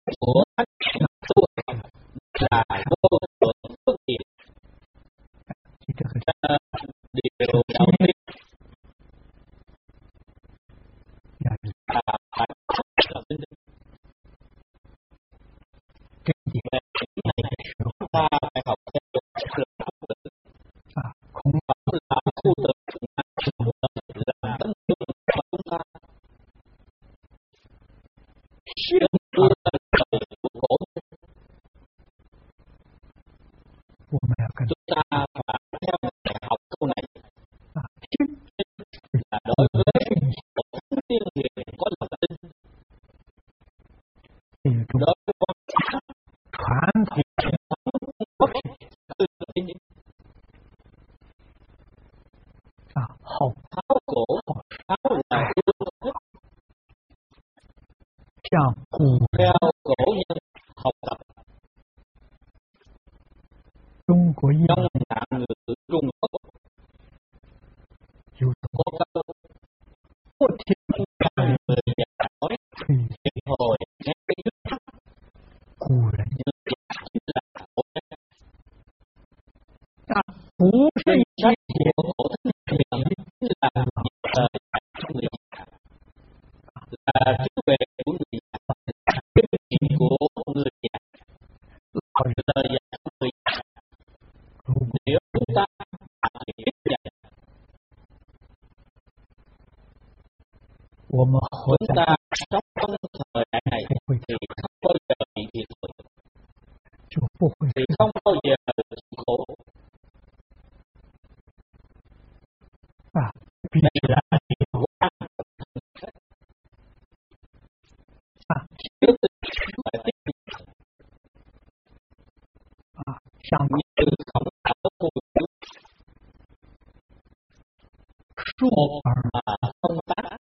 của tất cả tu hành là vô thượng phước nghiệp. Điều đầu tiên là phải có lòng tin. Chúng ta phải học theo luật khổng tử. Khổng tử là khu tử là tấm gương của chúng ta. Siêu tu là đời của cổ nhân. Chúng ta phải theo thầy học câu này. Là đối với một thanh niên hiền có lòng tin. Đối với con phản thì bất tư tin. Học tháo cổ, tháo là yêu thích. Theo cổ nhân học tập. Trong nạn ngữ Trung Quốc có câu người già nói thiệt hồi nghe cái thắt nhưng chính là cổ nhân. Danh sách của cổ thánh hiền là lời dạy của người già, là chữ về của người già, kinh nghiệm của người già, lời dạy của người già. Nếu chúng ta biết dạy, chúng ta sống trong thời đại này thì không bao giờ bị thiệt thòi, thì không bao giờ chịu khổ. Đây là điều quan trọng. Trước tiên phải tiếp tục như khổng tử của một mà công tác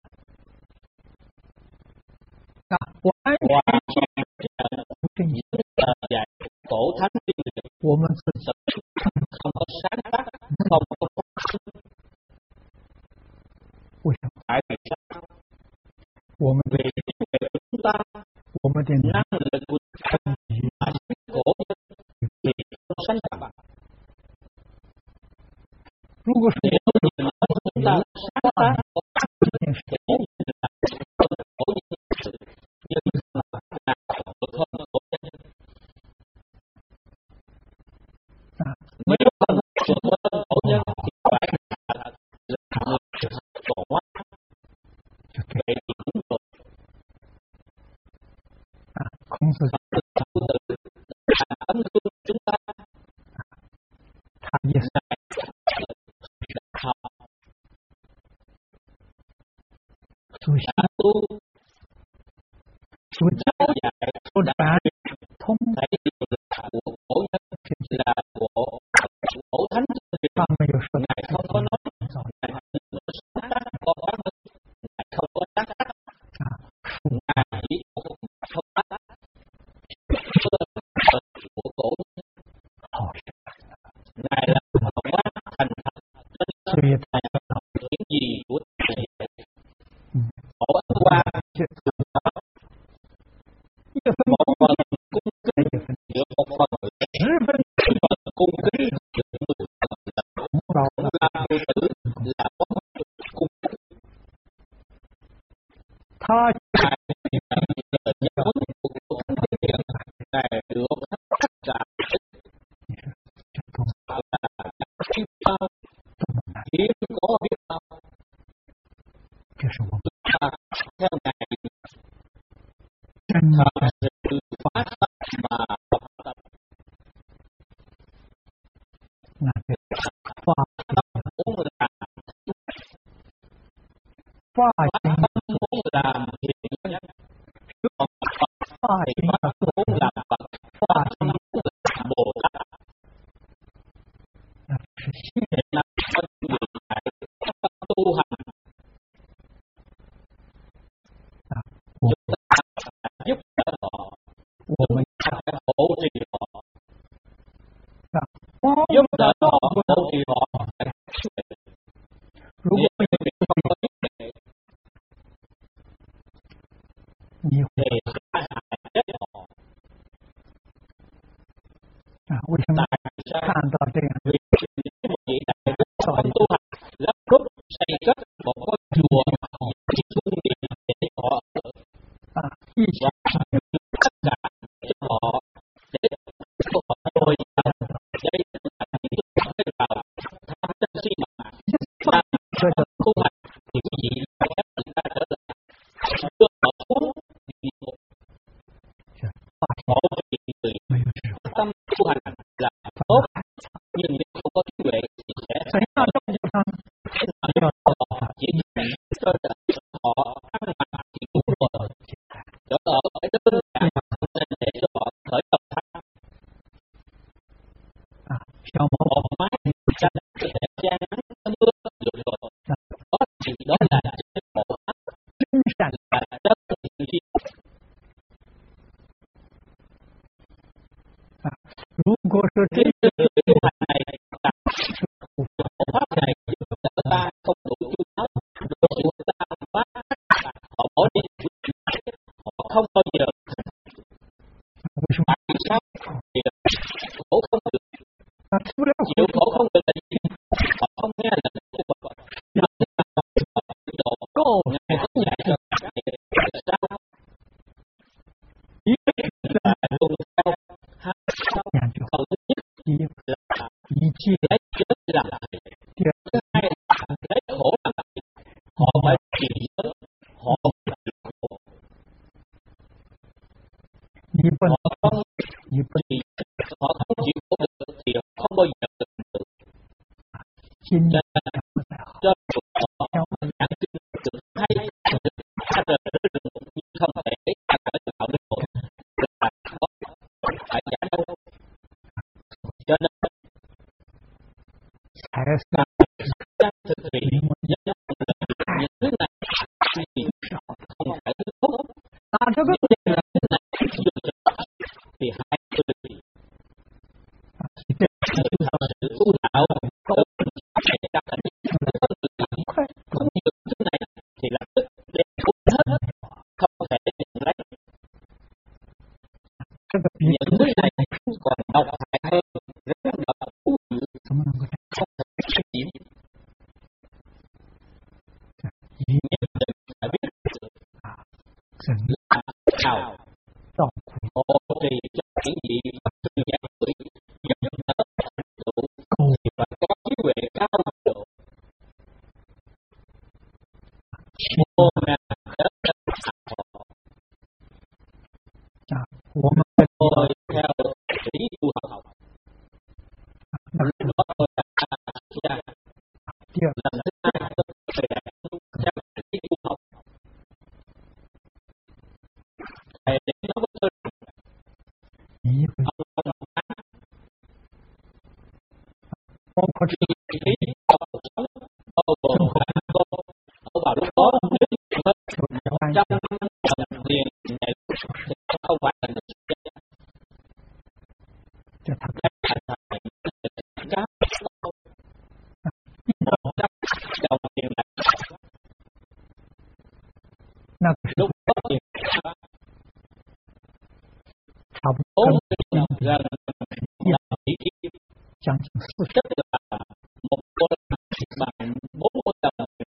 hoàn toàn những lời dạy cổ thánh tiên điển, không có sáng tác, không có phát sinh. Tại vì sao? Vì chúng ta năng lực của cổ nhân thì không sánh bằng. Nếu như nói chúng ta sáng tác cổ nhân nhưng mà vượt hơn cổ nhân. Nếu không vượt hơn cổ nhân thì phải là người cổ quá. Vậy thì cũng được. Khổng tử là tấm gương chúng ta. Đã tu giáo dạy đã thông thấy điều là của cổ nhân, là của cổ thánh. Ngài không có nói Ngài sáng tác có phát minh, Ngài không có sáng tác, Ngài chỉ không tác của cổ nhân. Ngài là học bác thành thật trên những gì của Ngài dạy. Cổ ấn qua một phần cung kính giữa một phần cung kính là người tử là có cung kính. Ngài là giáo huấn của cổ thánh tiên điển, Ngài được tất cả là hiếm bao, hiếm có biết bao. Theo Ngài thật sự phát tâm mà học tập. Phát tâm muốn làm thiện nhân, còn Phật thì phát tâm muốn làm Phật, phát tâm muốn làm Bồ Tát. Để làm cho người dạy phát tâm tu hành, chúng ta phải giúp đỡ họ, chúng ta phải hỗ trì họ, giúp đỡ họ, hỗ trì họ. Nếu như không có giúp đỡ thì hại chết họ. 到这样， vì một vị đại đức không tu hành gấp rút xây cất một ngôi chùa phương tiện để họ ở 一起 tất cả để họ dồi dào để vào tham chân si mạng ta tu hành thì quý vị phải ép người ta trở lại đưa họ xuống địa ngục. Mỗi người tâm tu hành là tốt, nhưng nếu không có trí huệ thì sẽ chỉ cho họ ăn mặc thì đủ rồi, chỗ ở phải đơn giản nên để cho họ khởi tập tham. Một mái tranh có thể che nắng mưa được rồi, đó thì đó là bộ áp chính rằng là rất tự nhiên. Nếu người tu hành này đặt bộ pháp này giúp đỡ ta không đủ chu đáo, rồi ta phá họ bỏ đi, họ không bao giờ tại sao thì khổ không được, chịu khổ không được là gì? Họ không nghe lời của Phật, mà độ có ngày có ngày rồi sao? Ý là tuân theo hai câu thứ nhất là lấy chết làm thầy, thứ hai là lấy khổ làm thầy. Họ phải chỉ nhớ họ là khổ, họ không chịu khổ được thì không bao giờ được. Cho nên cho họ giảng kinh được hay ra đời được nhưng không thể ra đời tạo được một là phải giải đâu. Cho nên đang thực hiện những thứ này thì không phải thứ tốt. Ta cho biết là thứ này thì hai người sự tu đạo không thể đạt thành không được thứ này thì lập tức đem cút hết, không thể nhận lấy. Những thứ này còn độc hại hơn rất độc thú dữ, không thể xuất hiện. Nhất định phải biết sự là nào hộ trì cho những gì mà từng giác gửi dẫn tới tụ và có trí huệ cao độ. Mô ngàn đất họ tôi theo lý tu học lúc đó tôi đã ra lần thứ hai tôi đã theo lý tu học. Thầy đến nói với tôi ông có trí lý trong cuộc sống bao gồm cả cô ở vào lúc đó nếu hết 100 lần liền này thì không phải là được cá 100 đồng tiền này lúc đó tiền 40 đồng gần tỷ kim, tức là một đô la bằng 40 đồng.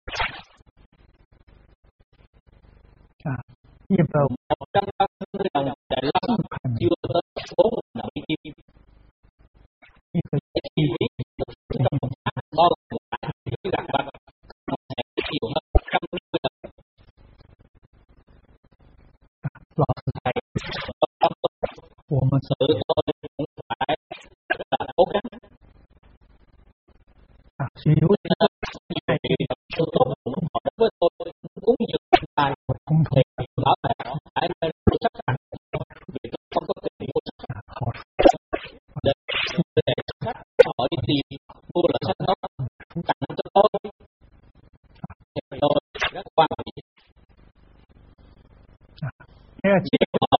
130 đồng Đài Loan chưa tới 40 đồng kim. Chi phí trong một tháng bao gồm cả những gạt vặt không thể chịu hơn 150 đồng. Sự tôi cũng phải rất là cố gắng. Nếu tôi tốt họ đối với tôi cũng như tài thì bảo là họ phải lên sắc sạch vì tôi không có tiền mua sắc để sắc họ đi tìm mua là sách đó tặng cho tôi rất quan trọng. Chỉ họ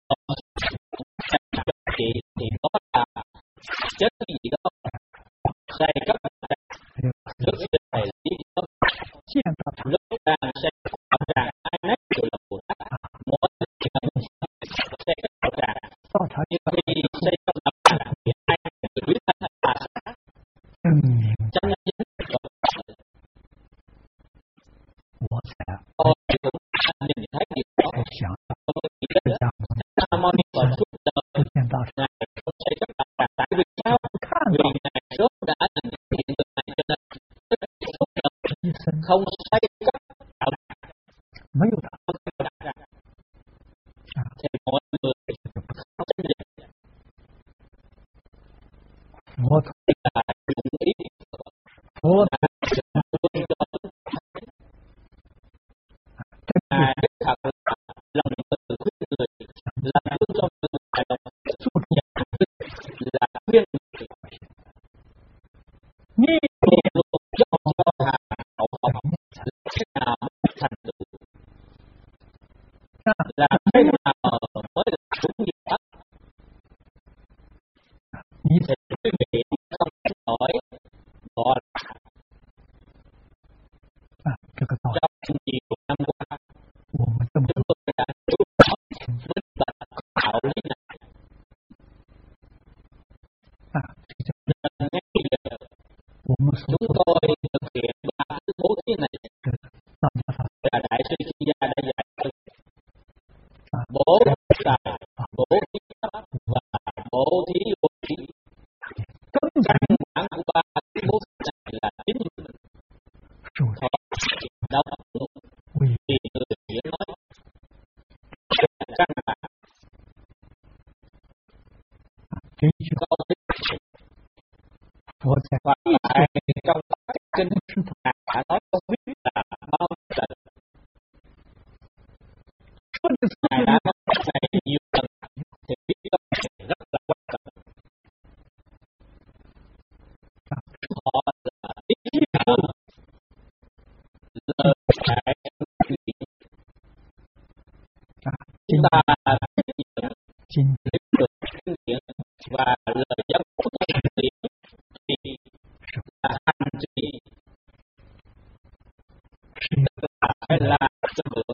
thì đó là chết cái gì đó xây cất rất là lý do lúc đang xây cất rằng ai nấy đều là Bồ Tát, mỗi người xây cất rằng nhưng khi xây cất là ai người biết là không xây cất tạo đặt, 没有的 không đặt ra, thì mọi người không tin được. 佛陀 Là dụng ý 佛 là sự thương cho 真是 là đích thật là lòng từ khuyên người, là thương cho người, là lòng 速度 là khuyên người, 逆 luôn luôn cho hà hậu học thế nào mới thành tựu, là thế nào mới được đúng nghĩa. 你 Thì quý vị không tránh nổi gọi là 这个道理， trong nhiều năm qua 我们这么 chúng tôi đã chú trọng minh bạch đạo lý này, 这 nên ngay bây giờ 我们所 chúng 做 tôi thực hiện ba thứ bố thí này 的大家法 là đại sư Chi Gia đã dạy tôi. 法 Bố tài, bố thí pháp và bố thí vô thí. 根本 Căn bản của ba thứ bố thí này là chính mình 主 thọ đau khổ 为 vì người diễn nói là căn bản 这句 câu thí 佛在 và lại trong các kinh Ngài đã nói không biết là bao lần, 说的 Ngài đã nói cái này nhiều lần thì biết câu này rất là quan trọng. Họ là ý thơ, lời kể chuyện, chúng ta tiếp nhận 今 biết được kinh điển và lời giáo của kinh điển thì là hành trì, 是 tức là phải làm cho được,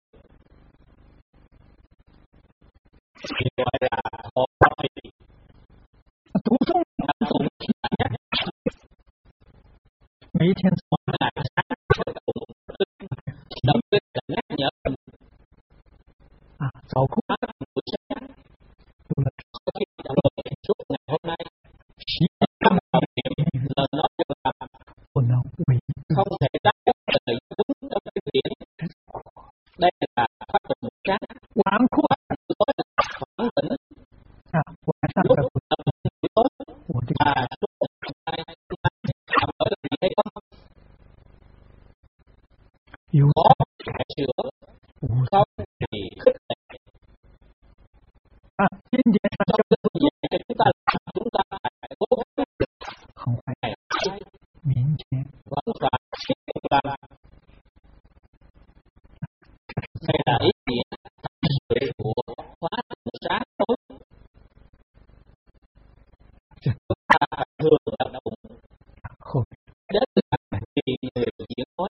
thì gọi là thọ trì. 读诵 Đã tụng là nhắc 每一天 mỗi ngày sáng phải tụng kinh, động viên là nhắc nhở mình 早空 phát buổi sáng 读了 khi đọc lời suốt ngày hôm nay 习 tâm đồng niệm lời nói được làm 不能为 không thể đáp ứng lời đúng trong kinh điển. Đây là phát động một sáng 晚空 tối khoảng tỉnh 晚上 lúc 的 tập buổi tối 我这 và suốt ngày làm ở đây hay không 有 có cải sửa 无 không thì khích lệ 经典上 trong cái phương diện cho chúng ta phải cố gắng 很坏， ngày 明天 vẫn phải tiếp tục làm. Đây là ý nghĩa thật sự của khóa tụng sáng tối. 这 Chúng ta phải thường vận động 后 đến là vì người diễn nói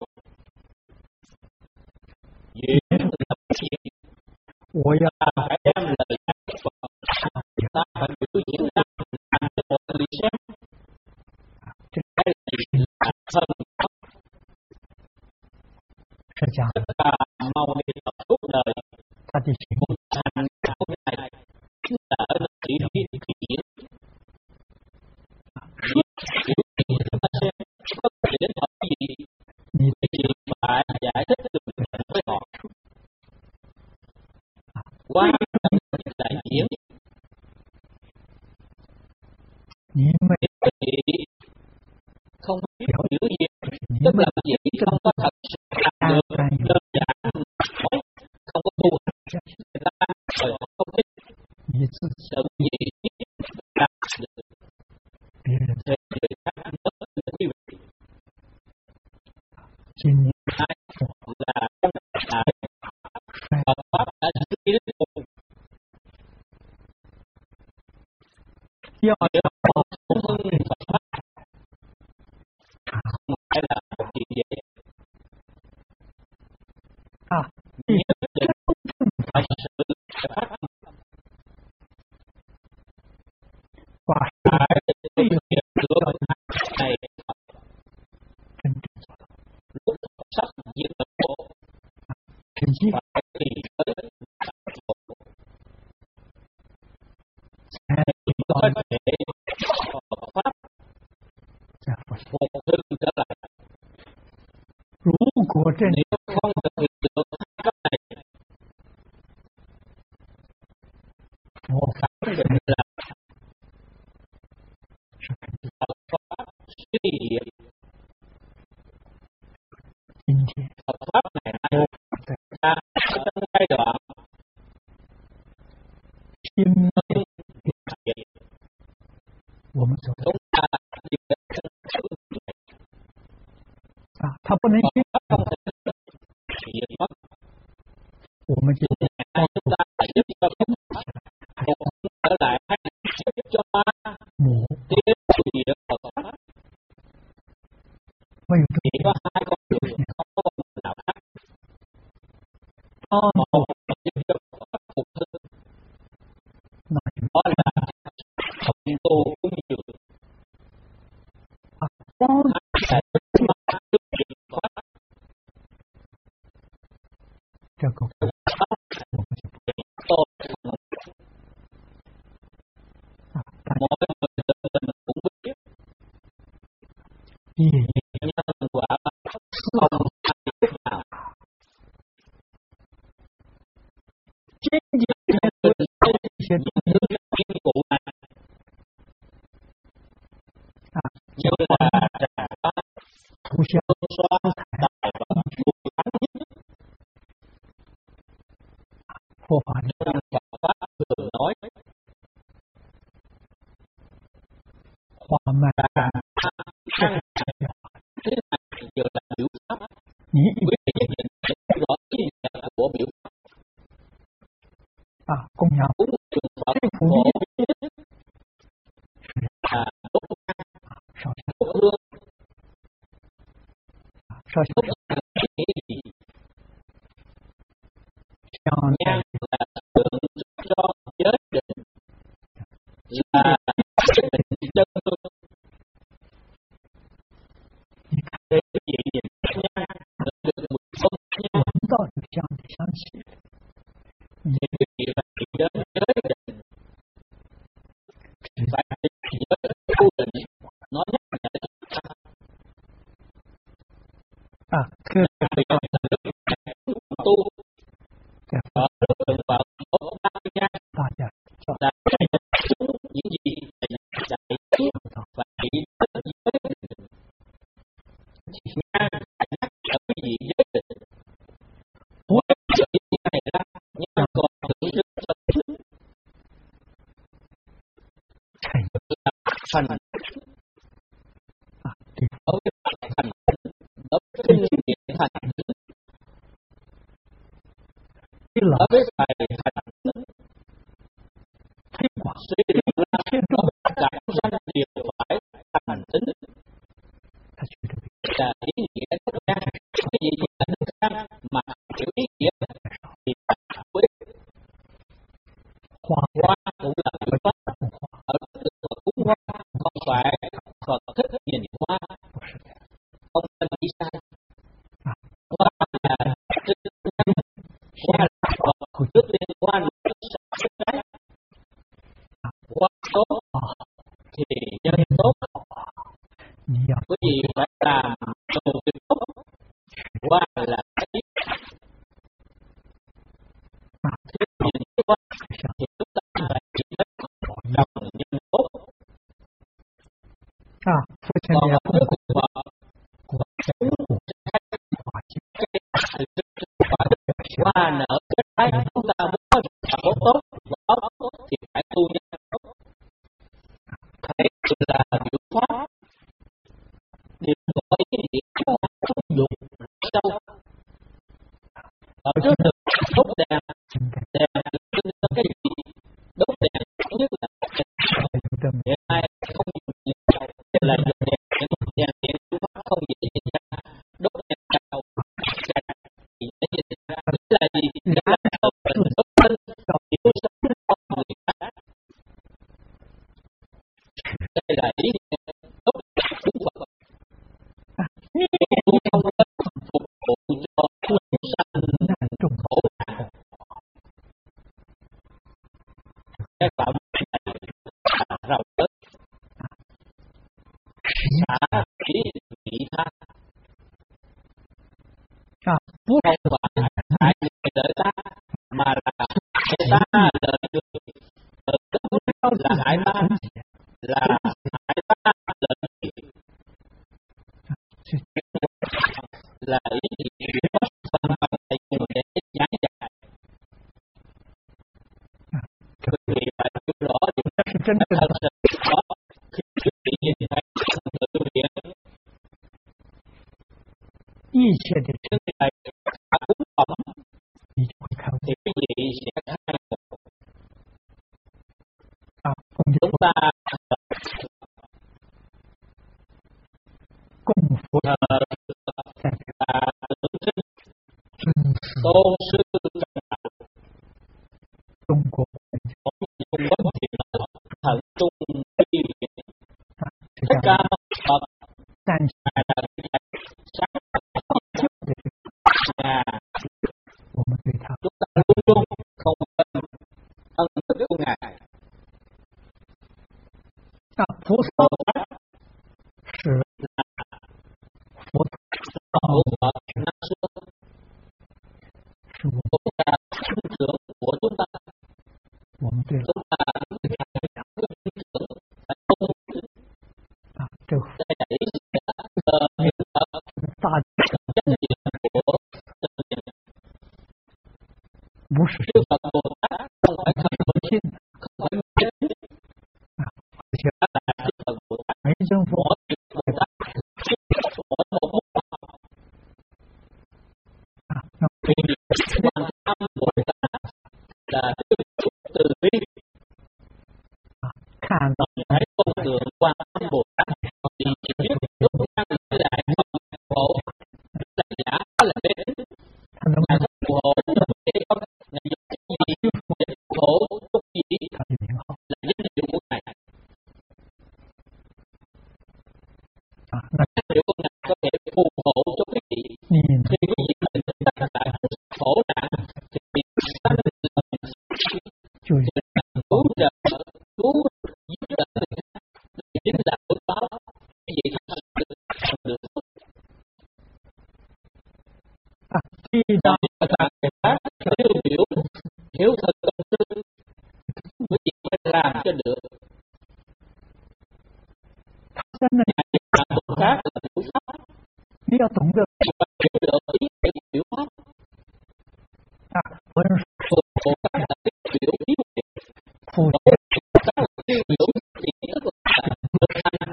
diễn lập chuyện 我要 ta phải đem lời dạy của Phật, ta phải biểu diễn ra làm cho mọi người xem. Cái này là thân pháp 是讲 tất cả mau đi tập suốt đời 他的行 một thành công này chính là ở nơi chỉ huy thi diễn. Biểu diễn chúng ta xem có thể đến hỏi gì 你 thì phải giải thích được với họ. Qua đại diễn 你们 thì không biết biểu diễn, 你 tức 们 là diễn không có thật sự làm được, đơn giản nói không có phù hợp người ta rồi họ không thích 你自己 sự gì làm được 别人 thì người ta mất được quý vị. 今年 Hai là trong đại Phật pháp đã giữ đến cùng, 要 để họ cũng hưng Phật pháp không phải là một chuyện dễ. Nhất định phải sự phát 把 phải thực hiện được này 真正做到， lúc sắc diệt tận khổ 真心 phải đi tới khổ 才 có thể Phật pháp 在佛 một hưng trở lại. 如果能 Còn 接 pháp không thể diệt mất. 我们就 Chúng ta phải giúp cho chúng trở lại hay giúp cho ma 魔 tiếp diệt Phật pháp. 没有这 Chỉ có hai con đường, không có con đường nào khác. 个 Một là giúp cho Phật pháp phục hưng, 那就 đó là phụng tu cúng dường. 帮 Hai là giúp ma giúp diệt pháp. 这个我们就 Tôi 大家 mỗi người tự mình cũng biết 业 nhân quả không ai biết nào. 坚决 Mình 这些 những thứ kiên cụ này 啊， như là trà bát, 不像 xoa, tài vật, buồn thắng nhất 佛法里 trong Phật pháp thường nói 花漫 là ăn thế này giờ là biểu pháp. 你 Quý vị nhìn thấy rõ ý nghĩa của biểu pháp 啊供养 cúng dường Phật 这普 khổ 利 là đốt nhang, 烧香 đốt hương, 烧香 đốt nhang ý nghĩa gì? 香 Nhang là tượng cho giới định, là định chân hương. Để quý vị nhìn nhang được một công nhang 闻到这个香的香气， thì quý vị phải đến giới định, phải đến giới tu định, nó nhắc nhở chúng ta 啊，特别 bây giờ là lúc tu 在 ở tượng Phật đốt ba nhang 大家叫 là chúng những gì chạy trước phải đến giới định. Nhang phải nhắc nhở quý vị giới định. Ngoài sự này ra, nhang còn tượng trưng cho 成 thành 啊，对， đối với thành đối với kinh nghiệm thành 对了， đối với bài thành 推广 suy luận ra tất cả chúng sanh đều phải thành tín 他觉得 là ý nghĩa đốt nhang. Cái gì là đốt nhang mà hiểu ý nghĩa thì phải biết. 花 Hoa cũng là biểu pháp. 不花 Ở tượng Phật cúng hoa không phải Phật thích nhìn hoa, 不是的 không nên nghĩ sai. 啊， Hoa là hoa là Phật trước tiên, hoa là sắc trái. Hoa tốt 啊， thì nhân tốt, 你要 quý vị phải làm nhiều việc tốt. Hoa là cái à thứ nhìn cái hoa 像 thì chúng ta phải chỉ lấy lòng nhân tốt. 啊，佛前 Còn 面 ở 供 trước Phật 果香果花香 cái hoa nở cái trái, chúng ta muốn có quả bố tốt, quả tốt thì phải tu nhân tốt. Thế là biểu pháp, điều có ý nghĩa thúc giục sâu. Ở trước được đốt đèn, 应该 đèn được trưng cho cái gì? Đốt đèn thứ nhất là 有的 hiện nay không dùng điện là dùng đèn điện pháp không dễ nhìn ra. Đốt đèn cao thì dễ nhìn ra. Tức là gì? Nghĩa là không cần đốt lên hiểu sâu con người khác. Đây là ý nghĩa đốt đèn cúng Phật. Tu không lên phục vụ cho chúng sanh 难重 khổ nạn. Cái phạm này là rộng lớn, 实 xả khí vị tha, 啊，不 không phải hại người đợi ta, mà là hại ta đợi người. Từ đó là hại ta, là hại ta đợi người. 是 Là ý nghĩa phần bằng thầy dùng để giảng dạy. Quý vị phải hiểu rõ điều 这是真正 thật 的 sự có khi quý vị nhìn thấy tự viện 业切的 trước này cả cúng phẩm 你就会开悟 thì quý vị sẽ khai ngộ. 啊！我们就 Chúng ta 供佛 thờ 代表 và tượng trưng 尊师 tôn sư trọng đạo 中国 Trung Quốc thì là thần trung quy 啊，这 tất 样 cả Phật 站起 là sáng 就的 nhà 我们对他 chúng ta luôn luôn không quên ân đức của ngài. 啊，菩萨 Bồ Tát 是佛陀 tổ Phật năm xưa 是我 cũng là sinh trưởng của chúng ta. 我们对 Chúng ta sinh trưởng phải tôn 啊，这个 để đẩy niệm Phật 大 trách nhiệm của mình. 不是 Đức Phật Bồ Tát không phải thần 信 không phải mê tín 啊，而且 là Đức Phật Bồ Tát 没政府 mỗi vị Bồ Tát mỗi một môn học 啊，那 vì quan tâm Bồ Tát là tiếp xúc từ bi 看到 hãy tôn tượng quan tâm Bồ Tát thì chỉ biết lúc năng lại không khổ là giả là mê tín 他能 ngài không phù hộ để không ngài dùng cái gì để phù hộ chút gì 他的名号 là danh hiệu của ngài 啊，那 danh hiệu của ngài có thể phù hộ cho quý vị 你 khi quý vị mình tất cả khổ nạn thì sanh lòng 就 cứu trợ cứu giúp đỡ người khác chính là phước báo quý vị thật sự được phước 啊，地道 và người khác hiểu thật công tư quý vị phải làm cho được 他在那里， là Bồ Tát là biểu pháp 你要懂得 và hiểu được ý nghĩa của biểu pháp 啊，文 Bồ Tát là cái biểu ý nghĩa 普 Bồ Tát là cái biểu thì tức là thực hành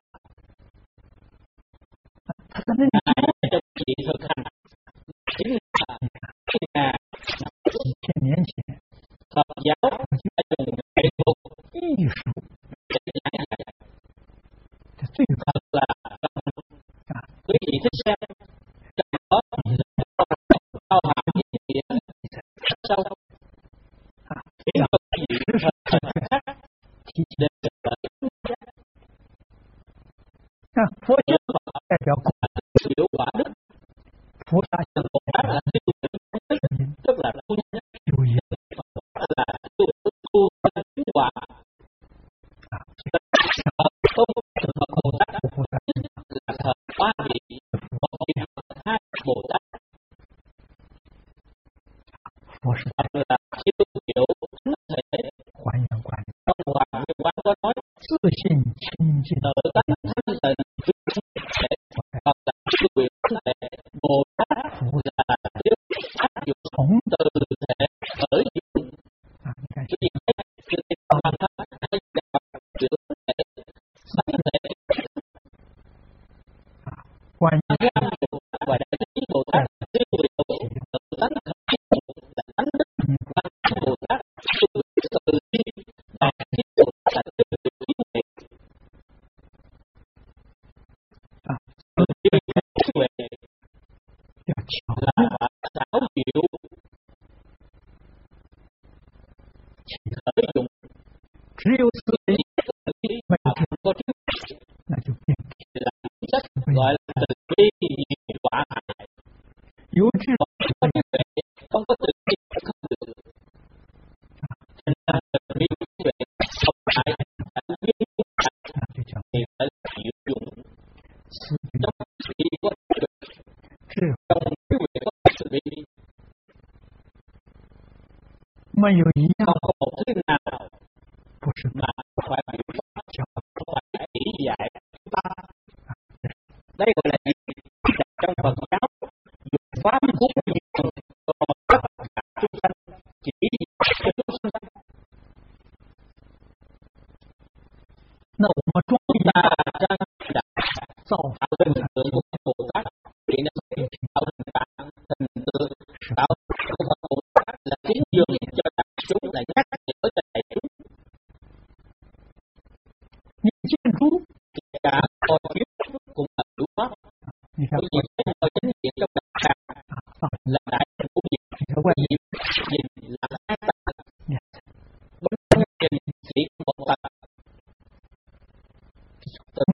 他在那里 cho quý vị thực hành chính là cái nhà 几千年前 Phật giáo đã dùng nghệ thuật 艺术 để giảng dạy 的最高 thật là 啊， quý vị thích xem trong đó bao hàm ý nghĩa rất sâu 啊， khiến cho quý vị thật khác 提起 để bởi 啊，佛教代表果 hiệu quả đức 菩萨 Bồ Tát là tiêu chuẩn đức 因 tức là tu nhân 有因 là tu nhân chứng quả 啊， tôn thờ Bồ Tát 菩萨 là thờ ba vị một vị hai Bồ Tát 佛是 hoặc là siêu diệu thánh thể 还原观， trong Hoàng Nguyên Quán có nói 自信清净 tự tánh thanh tịnh phi thể hoặc là siêu diệu thánh thể Bồ Tát là tiếp áp dụng 从 từ thể khởi dụng 啊，你看 cái gì hết cái gì hoàn thành hay là chữa thể thánh thể 观 cái âm Bồ Tát và đại trí Bồ Tát siêu diệu tự tánh khởi dụng là thánh đức quan Bồ Tát siêu diệu từ bi đại trí Bồ Tát là siêu diệu trí huệ 啊， từ bi trí huệ 要巧 là xảo diệu 起， khởi dụng 只有自 từ 己 bi từ bi mà không có trí 那就变 là chính sách gọi là từ bi nhiều quả hại 有智 không có trí huệ không có từ bi không được thành ra từ bi trí huệ không phải là nguyên 那就叫 thì phải là diệu dụng 慈悲 trong từ bi có trí huệ 智， trong trí huệ có từ bi 没有一样 không có một thứ nào 不是 mà không phải biểu pháp 叫 không phải chỉ dạy chúng ta đây gọi là gì trong Phật giáo dùng pháp cúng dường còn tất cả chúng sanh chỉ dạy cho chúng sanh 那我们庄 chúng ta trang đã 造 tạo hình tượng của Bồ Tát thì nó tạo hình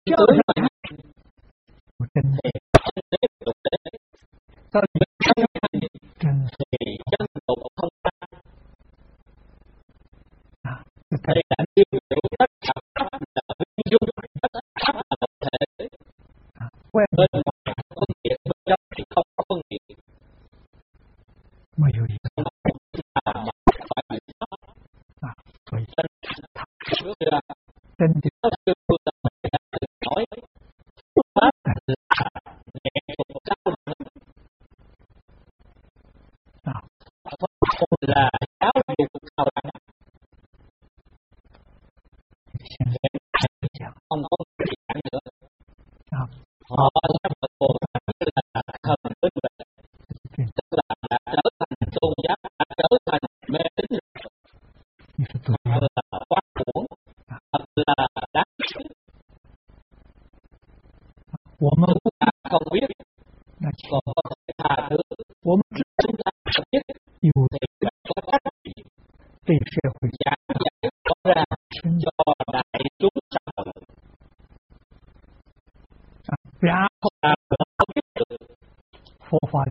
Cái tướng mà chân thì chân đế tục đế ta chân thì chân tục không ra. đây là tiêu biểu tất cả pháp là nguyên dung, tất cả pháp là một thể. Bên ngoài phân biệt, bên trong thì không có phân biệt. mới hiểu gì không là phải bị pháp. vậy Chân thì nó chưa là mình đã từng nói pháp là nghệ thuật cao đẳng, là giáo dục cao đẳng. Không có giảng nữa. Họ sẽ bật bộ là thần với về, tức là đã trở thành tôn giáo, đã trở thành mê tín, thật là quá uổng, thật là đáng tiếc. Chúng ta không biết, còn có thể tha thứ. Chúng ta không biết thì có cách gì giảng giải rõ ra cho đại chúng xã hội. Không biết được trong Phật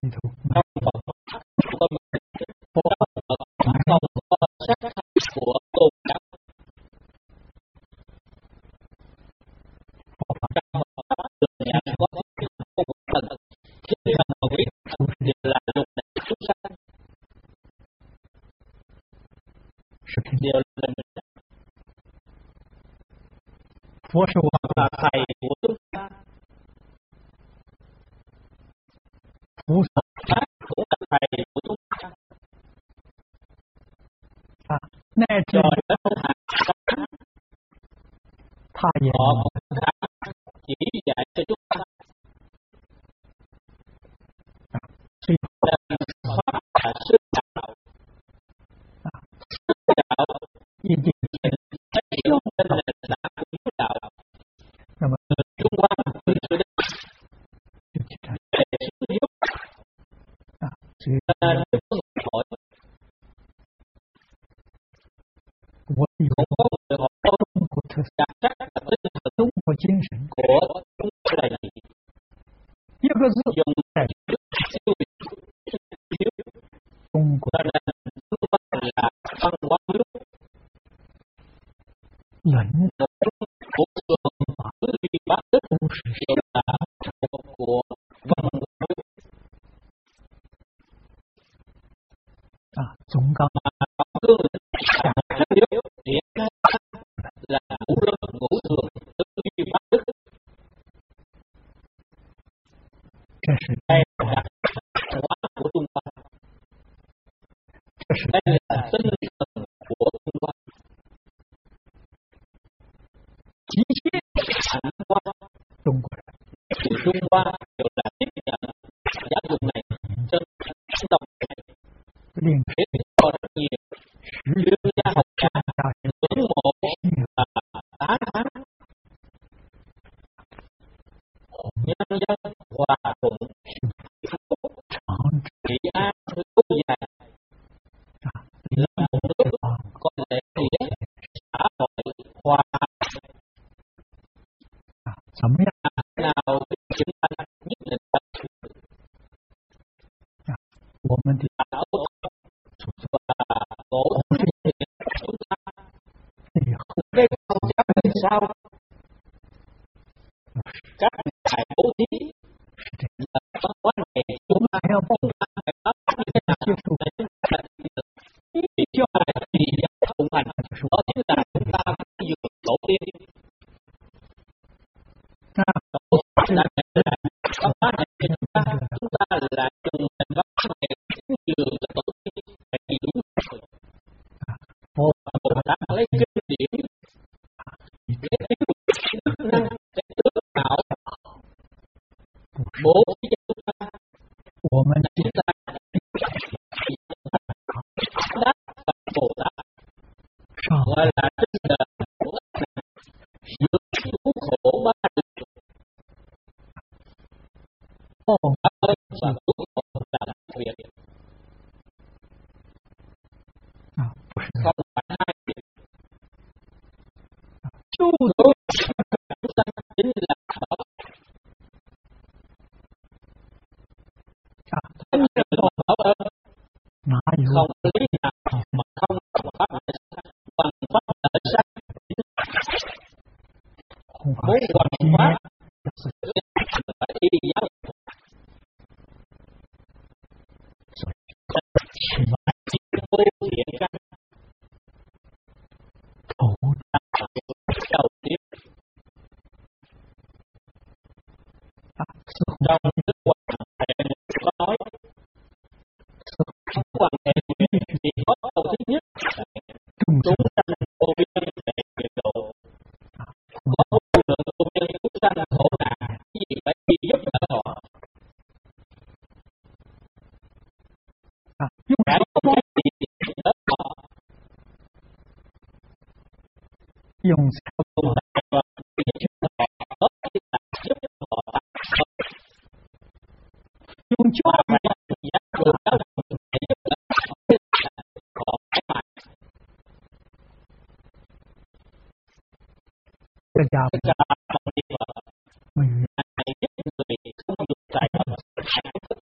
không có sắc thái của tôn giáo. Trong Phật được nhận có một phần khi mà biết thì là lục đại chúng sanh đều là Phật là thầy của chúng ta. Phật cũng là thầy của chúng ta. Cho đến hạ họ cũng đã chỉ dạy cho chúng ta. Pháp là sư đạo. Sư đạo thấy hiểu trên nền tảng của sư đạo. Trung Hoa từ xưa đến về sư giúp nên đức có người hỏi cũng có người hỏi đặc sắc là tinh thần của chúng là gì? Dùng siêu hiếu cho nên Trung Hoa là văn hóa hiếu. Của cường tứ duy bác đức đều là một của văn hóa hiếu. Chúng ta cương rất hiếu hiện là ngũ thường tứ duy bác đức. Đây là văn hóa của Trung Hoa. Đây là tinh thần của Trung Hoa. Hạnh Hoa của Trung Hoa đều là tiếp nhận giáo dục này trên đồng này để cho rất nhiều chuyên gia học gia ngưỡng mộ và tán thán. Nhân dân hòa thuận trị an lâu dài là một nước có lễ nghĩa xã hội hòa nào chúng ta nhất định là đạo và cổ chúng ta cái con cháu thì sao? Các ngài bố thí là văn hóa này chúng ta phải có như thế nào để chúng ta thì cho lại thì phụng hành đó chính là chúng ta phải dựa tổ tiên. Tổ tiên là văn hóa này chúng ta là dùng nền văn hóa này dựa cho tổ tiên thì đúng rồi. Bồ Tát lấy kinh điển để đức năng để tước tạo bố thí cho chúng ta. Chúng ta đáp Phật Bồ Tát gọi là tinh thần của vượt cứu khổ ba đường. Ơn và cứu khổ là đặc biệt, không phải hai việc. Chúng ta chính là 法 muốn 世 hoàn 界 hóa 是 phải đi giáo 起码 vô thiện căn 头 đầu tiên 似乎 trong cái quan hệ có nói trong quan hệ thì có câu thứ nhất 众生 chúng sanh vô biên để nghiệp độ có vô lượng vô biên chúng sanh khổ nạn cái gì phải đi giúp đỡ họ 用 cả 什 không 么 cái gì giúp đỡ họ 用 cùng đạt và giúp họ đó là giúp họ đạt 用教 và giác được đó là để giúp đỡ họ phải mà 这家 tất cả mọi việc họ 没有 hãy giúp người không được tài vật hạnh phúc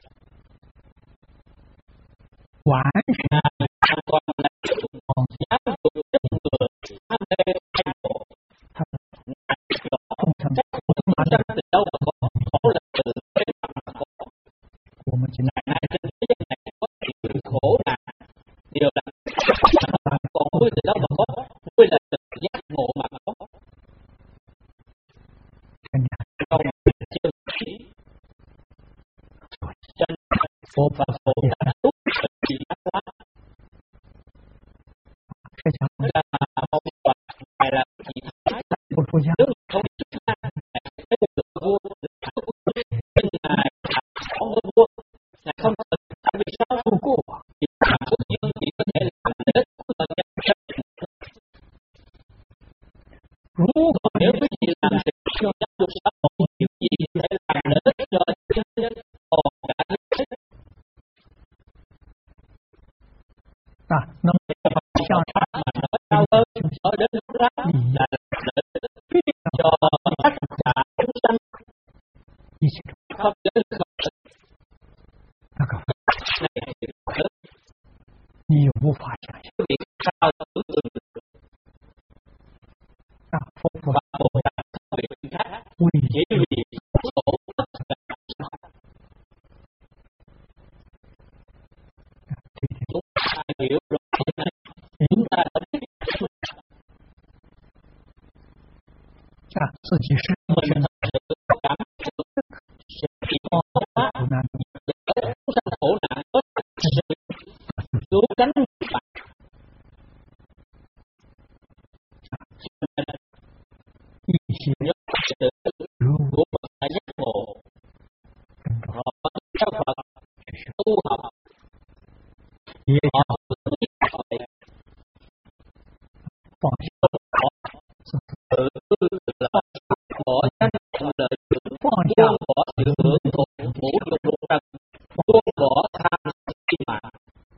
完 hoàn toàn là giáo dục giúp người đam mê thay đổi 众生 chắc cũng chân từ đâu mà có khổ là từ cái mặt mà có 我们今 ngày nay trên thế giới này có sự khổ nạn điều là còn vui từ đâu mà có vui là từ giác ngộ mà có 天天 không chưa khí chân phổ và phổ đã tốt chỉ đã quá 这家 là một vật phải là chỉ thái 不出家 nếu không xuất ra cái được vua nên ngài không có vua ngài không cần tại vì sao 不过 chỉ làm quốc dương chỉ có thể làm đến của nhân dân 如果 nếu quý vị làm việc cho giáo dục xã hội điều gì có thể làm lợi ích cho nhân dân còn cả thế 能向pháp mà nói cao hơn nói đến lúc đó là lợi ích cho tất cả chúng sanh 一起 không đến không 那个 này thì lớn 你也无法想象 quý vị sao tưởng tượng được 佛法 và một cách không việc khác 为 chỉ vì khổ tất cả chúng ta hiểu rồi này chúng ta đã biết 自己是 mình thật sự cảm sự chỉ có quá 苦难 chúng sanh khổ nạn có sự cứu cánh bạn 一些 nhớ sự 如 của Phật đã giác ngộ 跟着 họ theo Phật tu học 也 họ 要 tự biết họ 放下 tự là bỏ danh lợi dưỡng 放下 buông bỏ sự hưởng thụ ngũ dục lục trần buông bỏ tham si mạng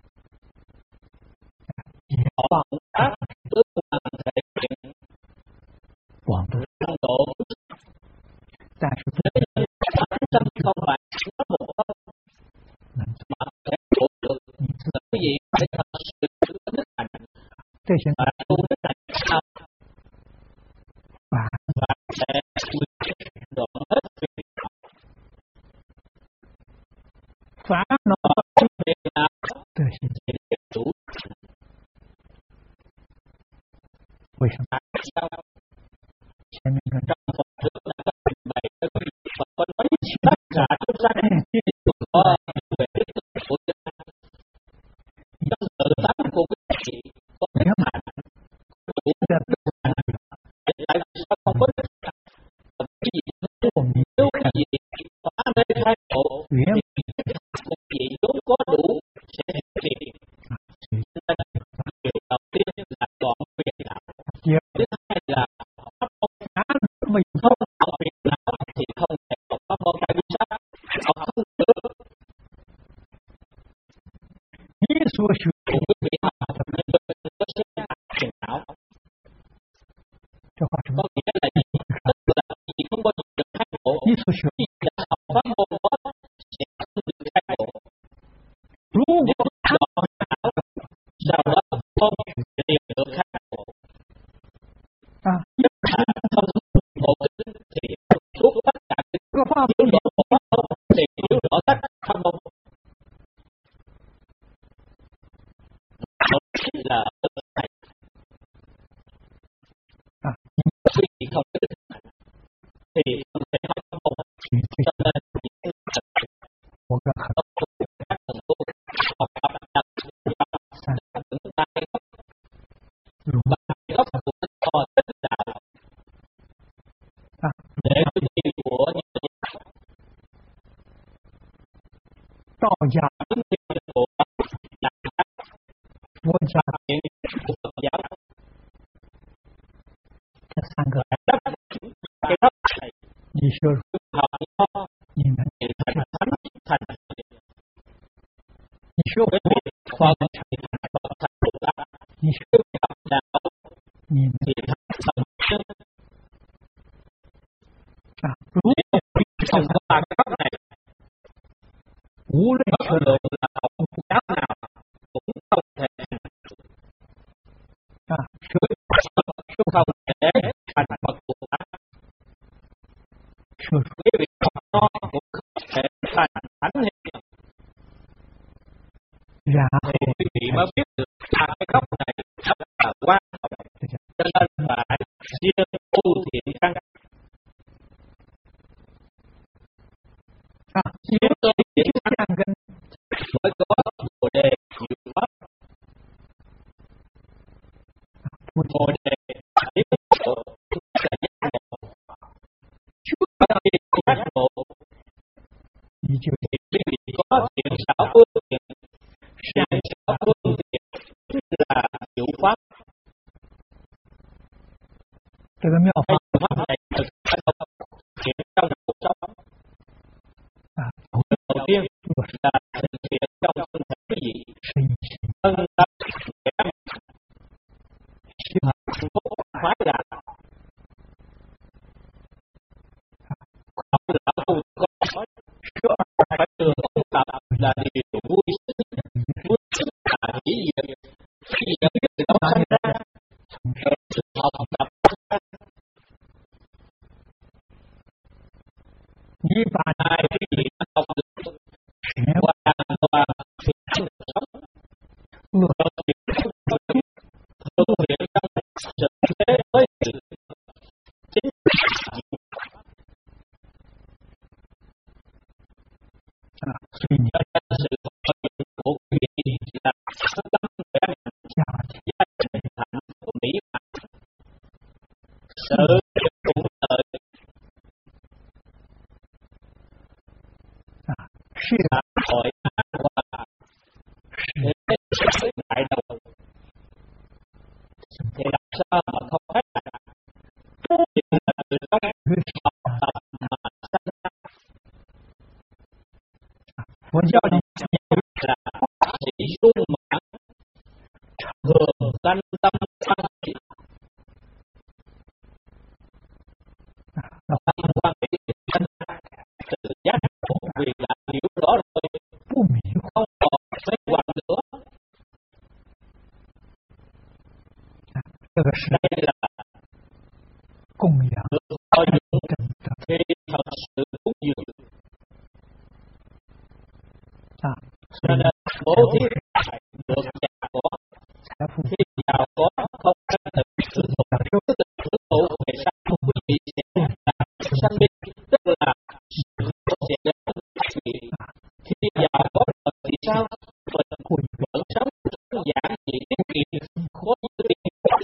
也 họ cũng tác ước hoàn thể hiện 广度， trong độ 但是不 thế nhưng bản thân không phải nói một câu 能 mà thể đủ được 你自 cái gì phải thật sự thực hành 这些 và tu đức hành sao 法 và sẽ đoạn hết việc 烦恼 việc nào 这些 thì đều đủ 为什么 tại sao 前面跟 trong Phật thuyết đã có trình bày cho quý vị Phật có nói tất cả chúng sanh đều có về đức tin của chúng ta trong tự tánh của quý vị có đức hạnh đủ đức hạnh tại sao không có đức hạnh cái gì 我们 nếu cái gì phá mê khai ngộ 原 thì đức hạnh của quý vị vốn có đủ sẽ hiện tiền điều đầu tiên là đoạn phiền não 第二 thứ hai là pháp môn 没有 không học phiền não thì không thể học pháp môn tại vì sao học không được 你所学 cùng quý vị học nhưng nó sẽ phiền não 这话什么 có？ nghĩa là gì tức là gì không bao giờ được khai ngộ 你所学， khi đã học pháp môn đó sẽ không được khai ngộ 如 nếu 果 đoạn não sau đó không liền được khai ngộ 啊， nhất là không thì không thể nói không. Cho nên 我个很 các thần tu học tập đặt vững tay 如 và gốc của to tích đạo để cái gì của nhà 道家、 chính trị của nhà 佛家 hiện của Phật giáo 这三个 đất cái đất này 你说 học nó 你们 thành thánh thành 你说 cái việc Phật thành Bồ Tát 你说 cái việc học đạo 你们 thì thành thần chân 啊，如 không có ba cái gốc này 无论 bất luận là học giáo nào cũng không thể 啊， không thể thành Phật Bồ Tát 说 cái việc học nó cũng không thể thành thánh hiện 然 thì quý vị mới biết được ba cái gốc này rất là quan trọng cho nên phải siêng tu thiện căn 啊， siêng tu thiện 就 căn 像跟 mới có bồ đề diệu pháp 菩 bồ 提 đề tiến bộ là giác ngộ sau khi giác ngộ 你就 thì quý vị có thiện xảo phương tiện thiện xảo phương tiện tức là diệu pháp 这个妙 cái 法 diệu pháp này thực hiện trong cuộc sống 啊， đầu tiên là thực hiện trong thân thể quý vị 是一心 thân tâm khỏe mạnh 心 hạnh phúc khoái lạc không là tu có phải thường tu tập là điều vui sức là chỉ việc khi nhận biết sự đó sinh ra rồi sự học tập 你把 hai cái gì nó học được 邪 hoàn toàn thì sống 恶 rồi thì thực hiện trong sự thế với sự chính 啊，所以你 cho nên sự thực hiện của quý vị là tâm khỏe mạnh 家 gia đình hạnh phúc mỹ mãn sự cũng lợi 啊，是 xã hội an hòa thế giới đại đồng thì làm sao mà không hết lạc chỉ là từ trong học tập mà sanh ra 佛教里 là chỉ sung mãn thường sanh tâm quan trị 老 tâm quan trị sanh sự giác ngộ vì đã hiểu rõ rồi 不迷惑， không còn mê hoặc nữa 这个是 đây là 供养 được coi dụng 真的 khi thật sự cúng dường 啊， cho nên bố thí phải được giàu có 财富 khi giàu có không có thực sự hưởng thụ về sau quý vị sẽ là sanh linh tức là sẽ đến quý vị khi giàu có rồi thì sao mình vẫn sống đơn giản chỉ tiết kiệm có những tiền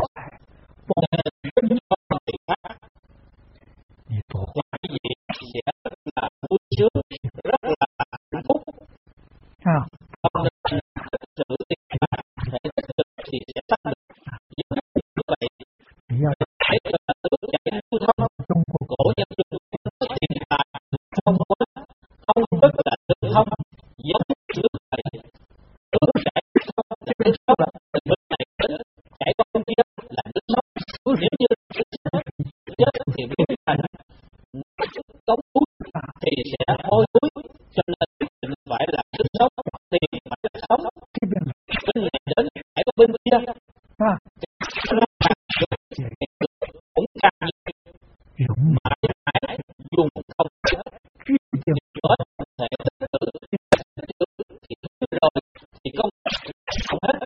nên cho người khác 你多 và quý vị sẽ rất là vui sướng rất là hạnh phúc 啊， không nên thực sự tiền bạc thể tích cực thì sẽ sanh được giống như vậy 你要 phải là nước chảy lưu thông 中国 cổ nhân Trung Quốc nói tiền bạc không có không tức là lưu thông giống nước chảy nước chảy không là nước sống bên này đến chảy qua bên kia là nước sống nếu như chết thì biến thành cống túi thì sẽ hôi túi cho nên quyết định phải là nước sống tiền phải là sống 这边 bên này đến chảy qua bên kia 啊， cũng càng nhiều 容 mãi mãi dùng không hết 具定 có thể tích tử thì rồi thì không hết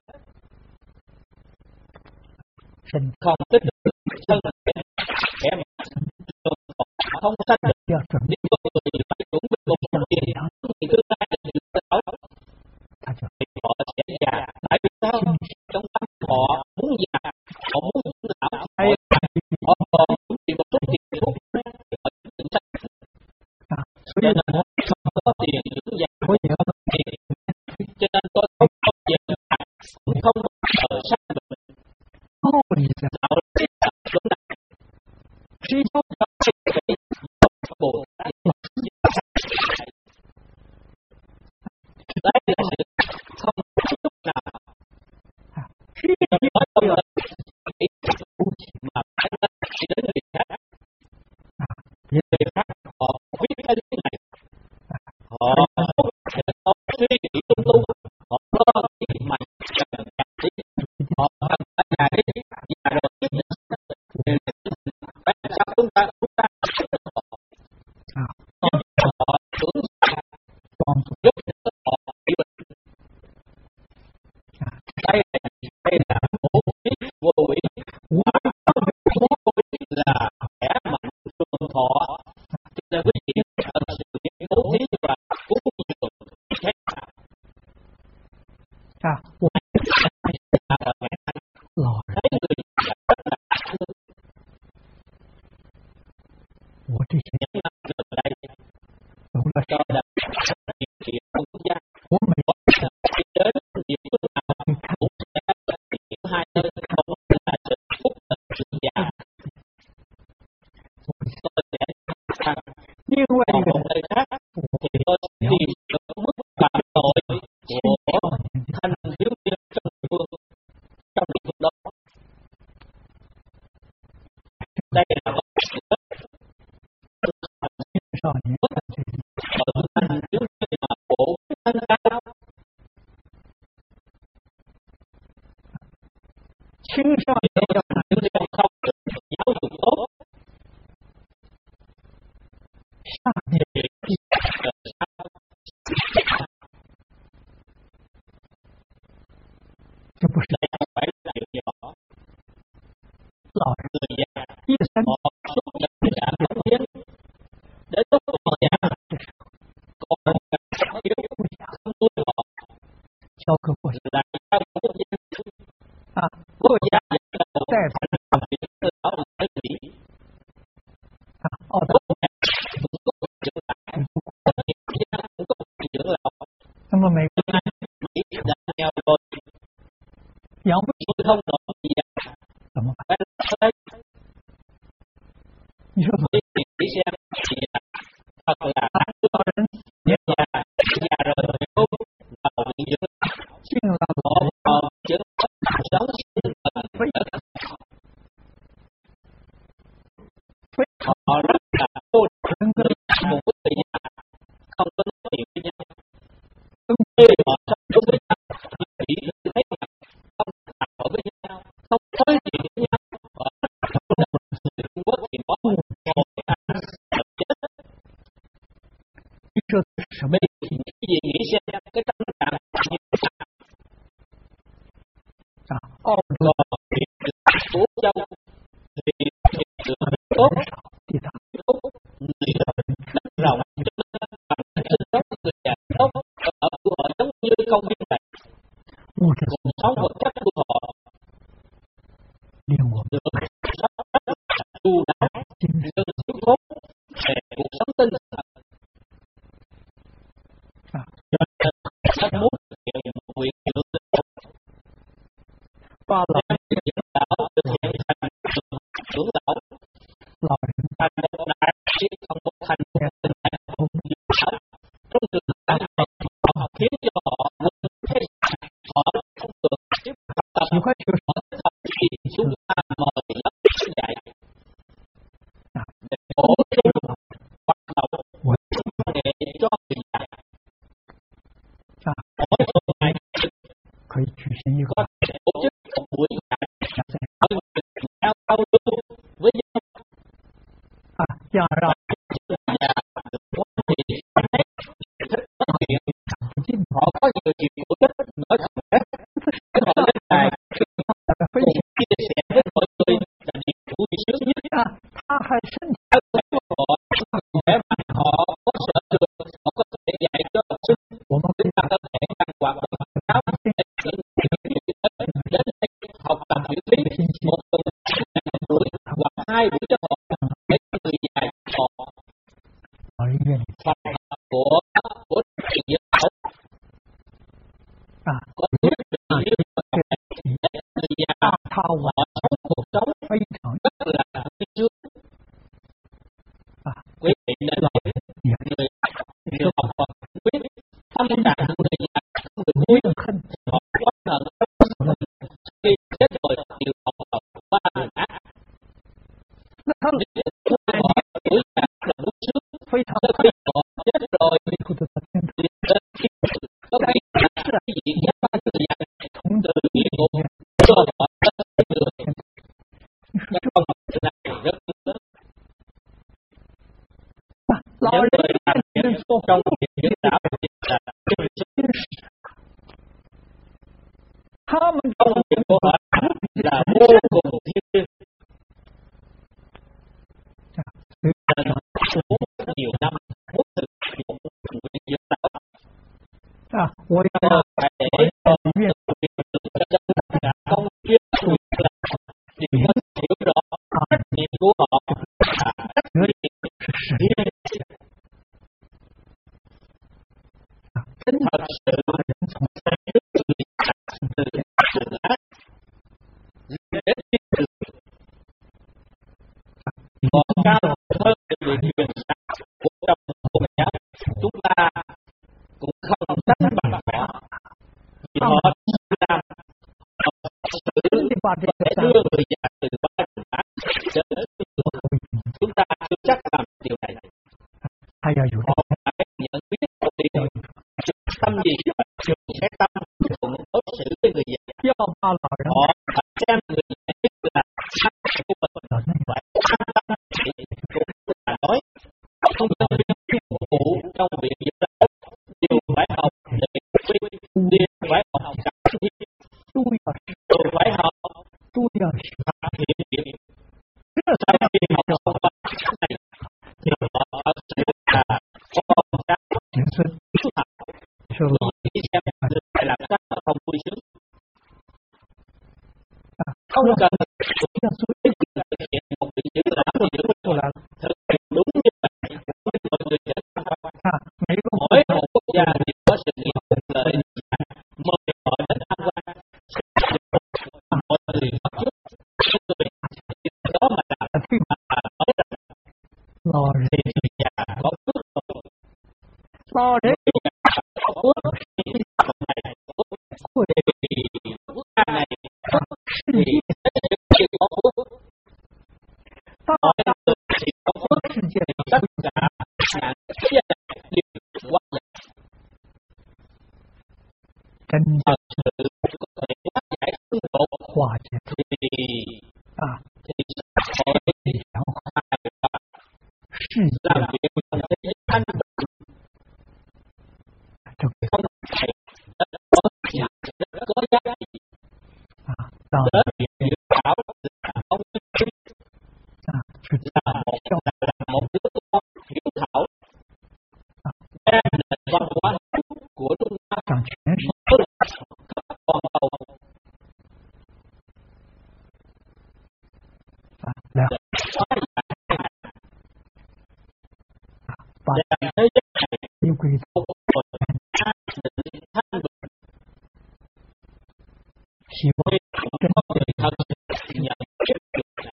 身 không tích được thân thể kẻ mà không còn không sanh được. Giờ chuẩn bị Nếu có người phải chuẩn bị một phần tiền thì tương lai là sự đó ta cho thì họ sẽ già. Tại vì sao? Trong tâm họ muốn già, họ muốn dưỡng lão, họ còn chuẩn bị một số tiền thuốc thì họ tự sanh. Cho nên họ có tiền dưỡng già, có gì không? cho nên tôi không bao giờ cũng không bao giờ sanh được. Holy God. Đạo là lúc này Trí không có thể Bồ Tát đấy là sự không chút nào trí nói không là mà phải nói đến người khác. Người khác họ biết cái lý này, họ không thể có suy nghĩ tung tung, họ có cái mạnh cần trí, họ cần phải cái nhà rồi biết tại sao chúng ta họ tưởng còn giúp họ đi bệnh. Đây là bố trí vô ý, bố ý là khỏe mạnh trường thọ. Cho nên quý vị thật sự biết bố trí và cúng dường thế nào. Thấy người rất là thương. Những năm gần đây cho là hiện diện quốc gia đi đến địa phương nào cũng sẽ hiện hai nơi không là sự phúc là sự già. Tôi sẽ rằng còn một nơi khác thì tôi sẽ tìm được mức phạm tội của thanh thiếu niên trong địa phương đó. Đây là một sự thanh thiếu niên mà phổ thân cao. Thiếu niên không được giáo dục tốt thì đây không phải là điều nhỏ. Người già họ suốt ngày đã cống hiến đến lúc họ già còn thiếu không nuôi họ là sao quốc gia dẫn đầu thành việc từ đó là cái gì quốc gia cũng có trưởng lão, quốc gia cũng có trưởng lão. Mỹ đã nghèo rồi, tôi không nổi gì cả. Phải lấy đi xem thì thật là đáng thương. Nếu là già rồi không vào viện dưỡng họ còn chứng sống sinh tồn họ rất là cô một cái người già không có nói chuyện với nhau. Khi họ sống chung với nhau chỉ thấy mặt không thảo với nhau, không nói chuyện với nhau. Trung Quốc thì có một ăn chết. Bây giờ cái gì nghĩ xem cái tâm trạng như thế nào? Thì Phú Châu thì được tốt, đất rộng cho nên bằng sinh sống người già tốt, ở của họ giống như công viên này, cuộc sống vật chất của họ được sắp rất là chu đáo, được thiếu thốn về cuộc sống tinh thần. Cho nên rất muốn thực hiện một việc dưỡng lão, dưỡng lão thực hiện thành dưỡng lão thành một đại sĩ, không một thành một tình đại không dưỡng lão. Trong trường hợp này họ khiến cho họ quên thế họ không được tiếp học tập, họ tập thì chúng ta mời lớp dạy để bổ sung hoạt động để cho người dạy. Mỗi tuần này có thể tổ chức một buổi dạy ở giao giao lưu với nhau. Họ có nhiều chuyện của chất nói thật đấy. Họ lên đài cùng chia sẻ với mọi người là điều vui sướng nhất. Họ 老 những 人 người làm việc trong việc dưỡng lão là công việc của họ là vô cùng thiêng liêng. Nhiều năm muốn thực hiện một nguyện dưỡng lão, phải để cho công chuyên thì có hiểu rõ trách nhiệm của họ là trách nhiệm tính thật sự từ ác để tiếp tục còn cao hơn việc truyền sát của trong tôn giáo. Chúng ta cũng không đánh bằng họ vì họ làm xử để đưa người già từ ba trường ác đến chúng ta chưa chắc làm điều này. Họ phải nhận biết điều tâm gì sẽ tâm thuận đối xử với người già. Họ phải xem người già là sắc của mình, phải an tâm cũng là nói không nên viên phụ trong việc giúp đỡ. Điều phải học để điều phải học cảm thiết, điều phải học hiện diện. Sau khi học xong bài này thì họ thật sự là con cái hiếu học, rồi đi xem phải làm sao không vui sướng. Không cần thực hiện một việc giữ lão thực hiện đúng như vậy, mọi người sẽ tham quan. Mỗi một quốc gia thì có sự nghiệp lợi mời họ đến tham quan, mọi người bắt chước đó mà làm nói rằng thì già có phước rồi. Nếu già có phước thì này quốc gia này thì sẽ có phước. Nói được thì có phước thì tất cả hạng gia đều quá giải. Thật sự có thể quá giải tương độ thì làm việc trong thế giới thanh tịnh không phải rất có giá trị. Đến việc dưỡng lão là không là một đứa con hiếu thảo, đem nền văn hóa của chúng ta khắp toàn cầu để xóa giải và thế giới này không còn an định thanh bình. Tôi cũng có người thân nhận biết được này.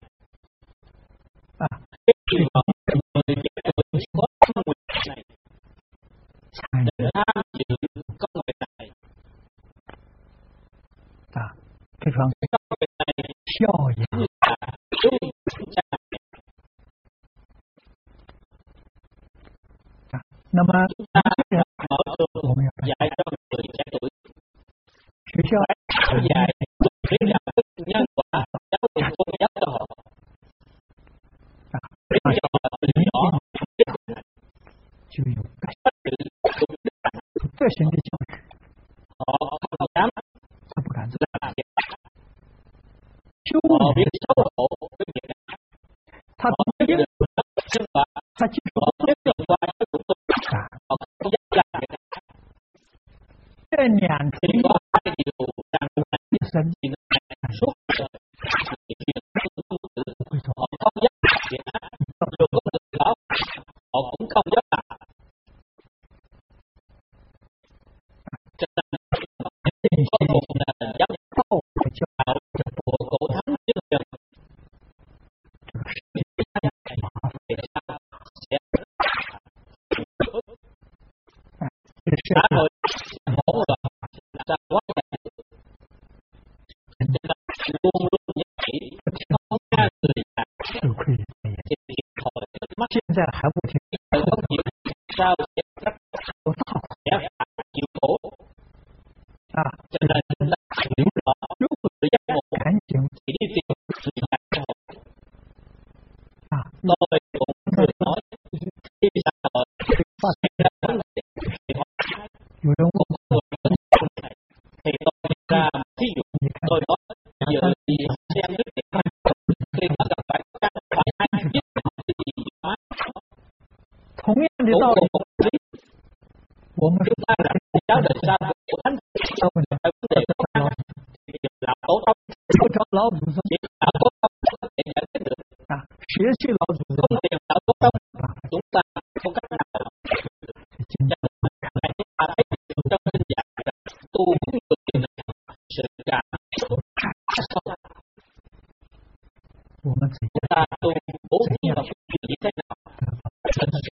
Cái trường hợp người trẻ tuổi có công việc này để tham dự công việc này. Cái công việc này là đúng cha mẹ. Chúng ta mở trường dạy cho người trẻ tuổi, phải dạy để đạo đức nhân quả, giáo dục tôn giáo cho họ, để cho họ từ nhỏ họ không dám làm việc. Họ biết xấu hổ với việc này. Họ biết được sinh hoạt, họ biết được qua cái cuộc sống, họ không dám làm việc này. Thì có hai điều rằng thì nó suốt đời họ không dám làm việc ác, dù có được đó họ cũng không dám làm. Cho nên có một nền giáo dục của cổ thánh trước giờ xã hội hỗn loạn là quá dài, luôn luôn như vậy, không ra người già thì thiệt thòi trước mắt. Thời không chịu sao sẽ phải chịu khổ. Cho nên chúng ta hiểu rõ lúc người giác ngộ thì đi tìm sự giải thoát. Tôi cũng thường nói khi xã hội 些道理，我们是 chúng ta đã giáo định sao của thánh 教不了， vấn đề khó khăn thì là tổ tông 不找老祖宗 chỉ là tổ tông có thể giải quyết được 啊，学习老祖宗 không tìm đạo tổ tông chúng ta không cách nào 今天 này chúng ta thấy được trong kinh giải tu muốn được điều này sự cảm xúc sâu 我们自己 chúng ta tu bố thí và như thế nào thật sự